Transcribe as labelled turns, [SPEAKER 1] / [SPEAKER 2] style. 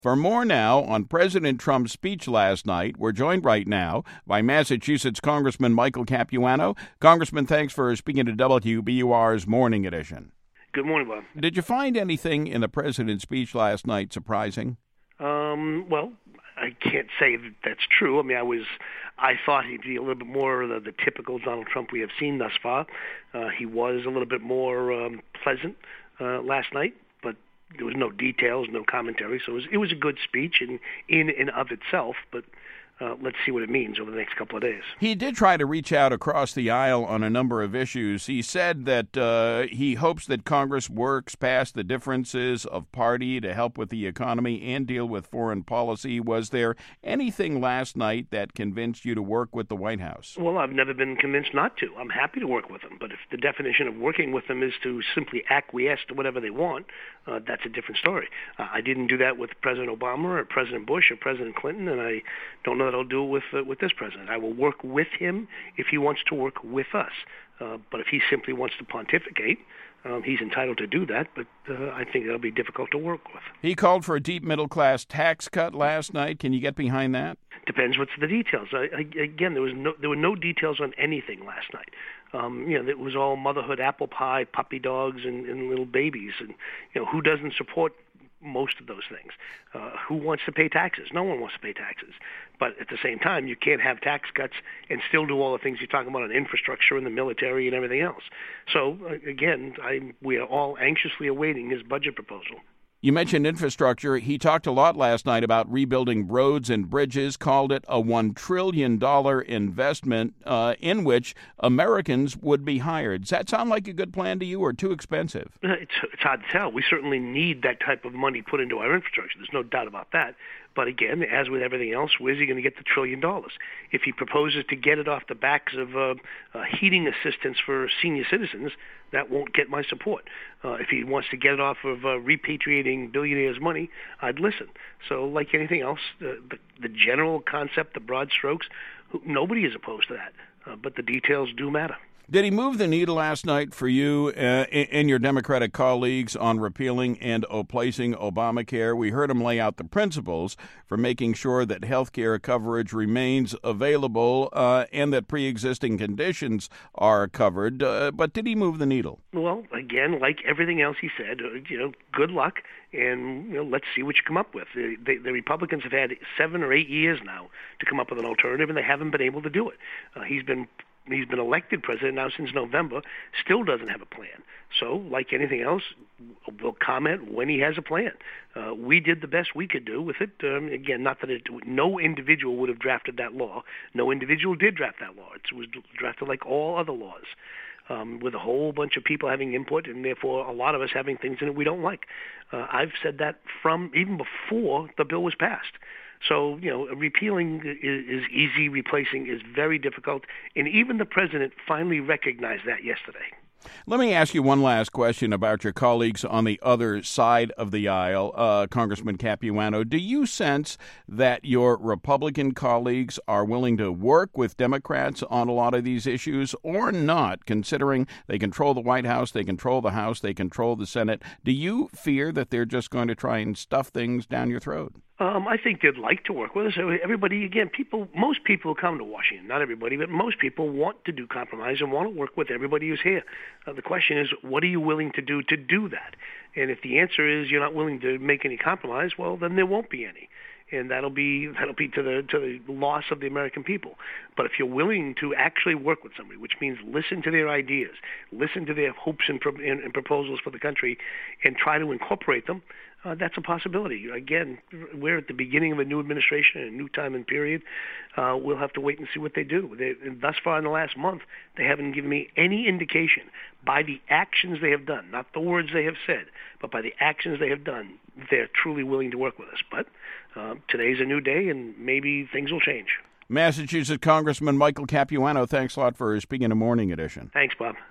[SPEAKER 1] For more now on President Trump's speech last night, we're joined right now by Massachusetts Congressman Michael Capuano. Congressman, thanks for speaking to WBUR's Morning Edition.
[SPEAKER 2] Good morning, Bob.
[SPEAKER 1] Did you find anything in the president's speech last night surprising?
[SPEAKER 2] Well, I can't say that's true. I mean, I thought he'd be a little bit more the typical Donald Trump we have seen thus far. He was a little bit more pleasant last night, but there was no details, no commentary. So it was a good speech in and of itself, but let's see what it means over the next couple of days.
[SPEAKER 1] He did try to reach out across the aisle on a number of issues. He said that he hopes that Congress works past the differences of party to help with the economy and deal with foreign policy. Was there anything last night that convinced you to work with the White House?
[SPEAKER 2] Well, I've never been convinced not to. I'm happy to work with them. But if the definition of working with them is to simply acquiesce to whatever they want, that's a different story. I didn't do that with President Obama or President Bush or President Clinton, and I don't know that I'll do it with this president. I will work with him if he wants to work with us. But if he simply wants to pontificate, he's entitled to do that, but I think that'll be difficult to work with.
[SPEAKER 1] He called for a deep middle-class tax cut last night. Can you get behind that?
[SPEAKER 2] Depends what's the details. Again, there were no details on anything last night. It was all motherhood, apple pie, puppy dogs, and little babies. And who doesn't support most of those things? Who wants to pay taxes? No one wants to pay taxes. But at the same time, you can't have tax cuts and still do all the things you're talking about on infrastructure and the military and everything else. So, again, we are all anxiously awaiting his budget proposal.
[SPEAKER 1] You mentioned infrastructure. He talked a lot last night about rebuilding roads and bridges, called it a $1 trillion investment in which Americans would be hired. Does that sound like a good plan to you or too expensive?
[SPEAKER 2] It's hard to tell. We certainly need that type of money put into our infrastructure. There's no doubt about that. But again, as with everything else, where's he going to get the $1 trillion? If he proposes to get it off the backs of heating assistance for senior citizens, that won't get my support. If he wants to get it off of repatriating billionaires' money, I'd listen. So like anything else, the general concept, the broad strokes, nobody is opposed to that. But the details do matter.
[SPEAKER 1] Did he move the needle last night for you and your Democratic colleagues on repealing and replacing Obamacare? We heard him lay out the principles for making sure that health care coverage remains available and that pre-existing conditions are covered. But did he move the needle?
[SPEAKER 2] Well, again, like everything else he said, good luck, and let's see what you come up with. The Republicans have had 7 or 8 years now to come up with an alternative, and they haven't been able to do it. He's been elected president now since November, still doesn't have a plan. So, like anything else, we'll comment when he has a plan. We did the best we could do with it. Again, not that no individual would have drafted that law. No individual did draft that law. It was drafted like all other laws, with a whole bunch of people having input, and therefore a lot of us having things in it we don't like. I've said that from even before the bill was passed. So, repealing is easy, replacing is very difficult, and even the president finally recognized that yesterday.
[SPEAKER 1] Let me ask you one last question about your colleagues on the other side of the aisle, Congressman Capuano. Do you sense that your Republican colleagues are willing to work with Democrats on a lot of these issues or not, considering they control the White House, they control the House, they control the Senate? Do you fear that they're just going to try and stuff things down your throat?
[SPEAKER 2] I think they'd like to work with us. Everybody, again, most people come to Washington, not everybody, but most people want to do compromise and want to work with everybody who's here. The question is, what are you willing to do that? And if the answer is you're not willing to make any compromise, well, then there won't be any. And that'll be to the loss of the American people. But if you're willing to actually work with somebody, which means listen to their ideas, listen to their hopes and proposals for the country, and try to incorporate them, that's a possibility. Again, we're at the beginning of a new administration, a new time and period. We'll have to wait and see what they do. Thus far in the last month, they haven't given me any indication by the actions they have done, not the words they have said, but by the actions they have done, they're truly willing to work with us. But today's a new day, and maybe things will change.
[SPEAKER 1] Massachusetts Congressman Michael Capuano, thanks a lot for speaking to Morning Edition.
[SPEAKER 2] Thanks, Bob.